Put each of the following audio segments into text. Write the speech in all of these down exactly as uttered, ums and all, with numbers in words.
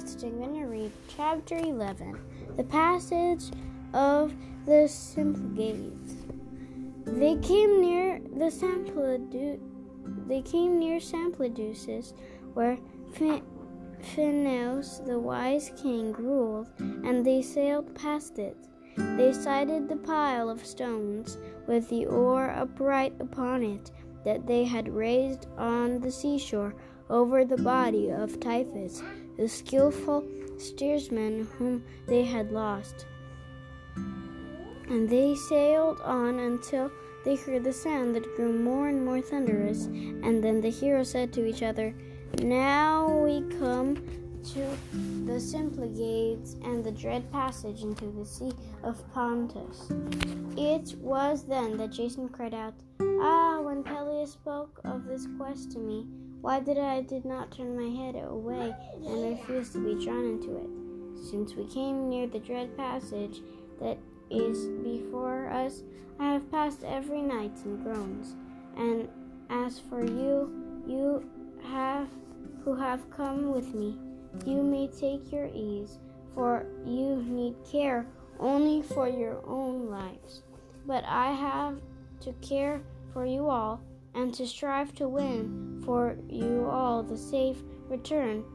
passage. I'm going to read chapter eleven, the passage of the Symplegades. They came near the Sampledu- They came near Sampledusis, where Ph- Phineus, the wise king, ruled, and they sailed past it. They sighted the pile of stones with the oar upright upon it that they had raised on the seashore over the body of Tiphys, the skillful steersman whom they had lost. And they sailed on until they heard the sound that grew more and more thunderous, and then the heroes said to each other, "Now we come to the Symplegades and the dread passage into the Sea of Pontus." It was then that Jason cried out, "Ah, when Peleus spoke of this quest to me, why did I did not turn my head away and refuse to be drawn into it? Since we came near the dread passage that is before us, I have passed every night in groans. And as for you, you have who have come with me, you may take your ease, for you need care only for your own lives. But I have to care for you all, and to strive to win for you all the safe return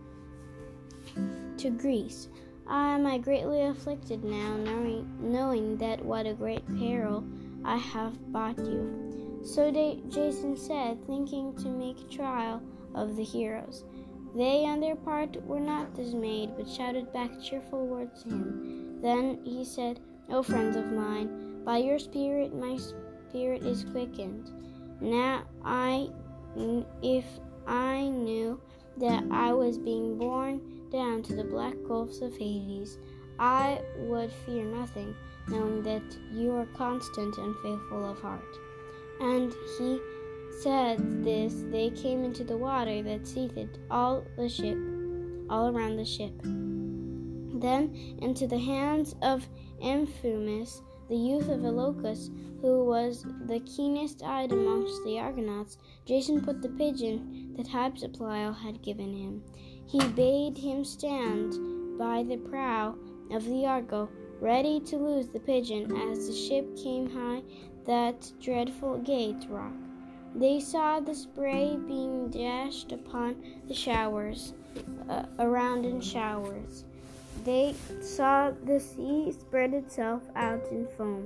to Greece. I am I greatly afflicted now, knowing, knowing that what a great peril I have brought you." So they, Jason said, thinking to make trial of the heroes. They, on their part, were not dismayed, but shouted back cheerful words to him. Then he said, "O friends of mine, by your spirit my spirit is quickened. Now I, if I knew that I was being borne down to the black gulfs of Hades, I would fear nothing, knowing that you are constant and faithful of heart." And he said this, they came into the water that seethed all the ship, all around the ship. Then into the hands of Amphimus, the youth of Iolcus, who was the keenest-eyed amongst the Argonauts, Jason put the pigeon that Hypsipyle had given him. He bade him stand by the prow of the Argo, ready to lose the pigeon as the ship came high that dreadful gate rock. They saw the spray being dashed upon the showers, uh, around in showers. They saw the sea spread itself out in foam.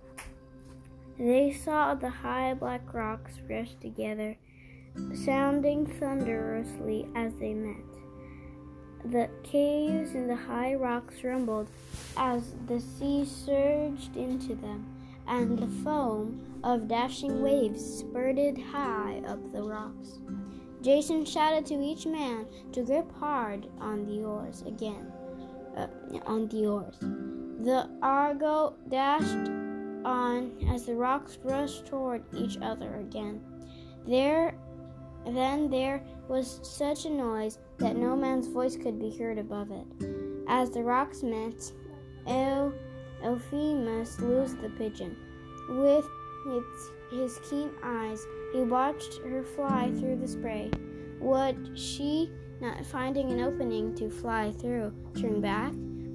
They saw the high black rocks rush together, sounding thunderously as they met. The caves in the high rocks rumbled as the sea surged into them, and the foam of dashing waves spurted high up the rocks. Jason shouted to each man to grip hard on the oars again, uh, on the oars. The Argo dashed on as the rocks rushed toward each other again. There, then there was such a noise that no man's voice could be heard above it. As the rocks met, El- Euphemus loosed the pigeon. With its, his keen eyes, he watched her fly through the spray. Would she, not finding an opening to fly through, turn back?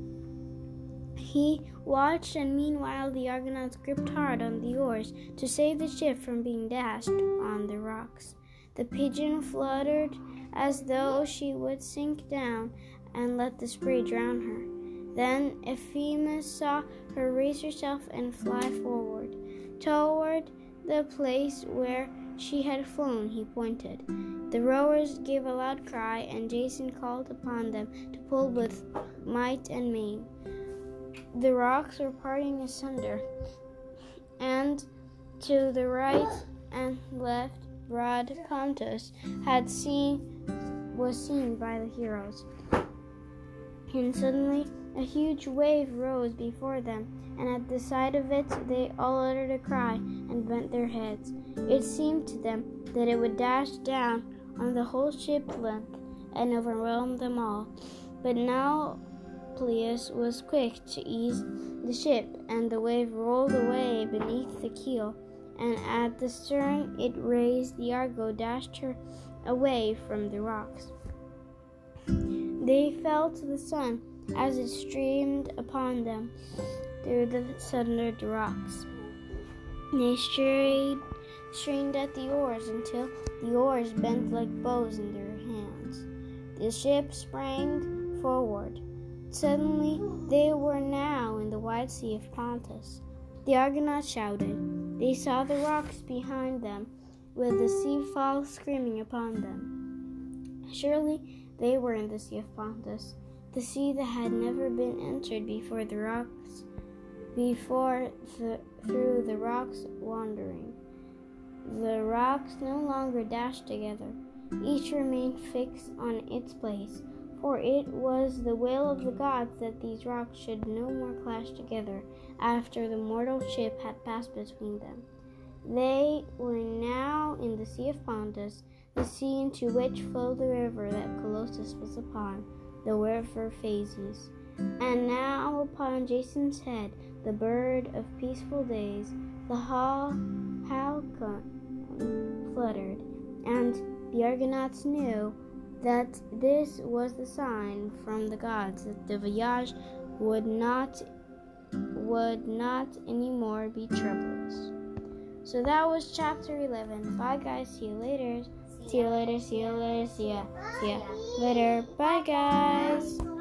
He watched, and meanwhile the Argonauts gripped hard on the oars to save the ship from being dashed on the rocks. The pigeon fluttered as though she would sink down and let the spray drown her. Then Euphemus saw her raise herself and fly forward. Toward the place where she had flown he pointed. The rowers gave a loud cry, and Jason called upon them to pull with might and main. The rocks were parting asunder, and to the right and left broad Pontus had seen was seen by the heroes. And suddenly a huge wave rose before them, and at the sight of it they all uttered a cry and bent their heads. It seemed to them that it would dash down on the whole ship's length and overwhelm them all. But now Nauplius was quick to ease the ship, and the wave rolled away beneath the keel, and at the stern it raised. The Argo dashed her away from the rocks. They fell to the sun as it streamed upon them through the sundered rocks. They strayed, strained at the oars until the oars bent like bows in their hands. The ship sprang forward. Suddenly, they were now in the wide sea of Pontus. The Argonauts shouted. They saw the rocks behind them, with the sea fall screaming upon them. Surely they were in the Sea of Pontus, the sea that had never been entered before the rocks, before the, through the rocks wandering. The rocks no longer dashed together. Each remained fixed on its place, for it was the will of the gods that these rocks should no more clash together after the mortal ship had passed between them. They were now in the Sea of Pontus, the sea into which flowed the river that Colossus was upon, the river Phasis. And now upon Jason's head, the bird of peaceful days, the falcon fluttered, and the Argonauts knew that this was the sign from the gods that the voyage would not would not anymore be troublous. So that was chapter eleven. Bye guys, see you later. See you later, see you later, see ya. See ya later. Bye guys.